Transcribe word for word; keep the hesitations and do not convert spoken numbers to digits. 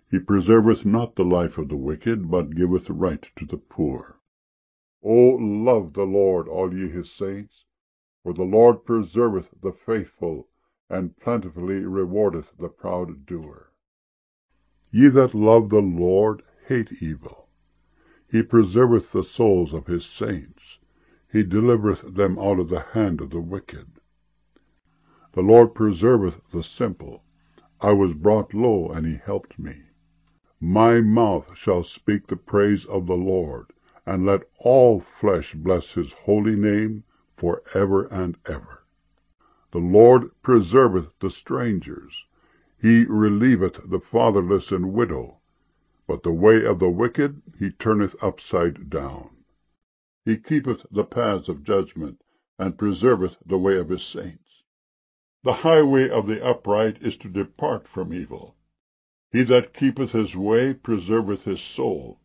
He preserveth not the life of the wicked, but giveth right to the poor. O love the Lord, all ye his saints, for the Lord preserveth the faithful, and plentifully rewardeth the proud doer. Ye that love the Lord, hate evil. He preserveth the souls of his saints. He delivereth them out of the hand of the wicked. The Lord preserveth the simple. I was brought low, and he helped me. My mouth shall speak the praise of the Lord, and let all flesh bless his holy name for ever and ever. The Lord preserveth the strangers. He relieveth the fatherless and widow. But the way of the wicked he turneth upside down. He keepeth the paths of judgment, and preserveth the way of his saints. The highway of the upright is to depart from evil. He that keepeth his way preserveth his soul,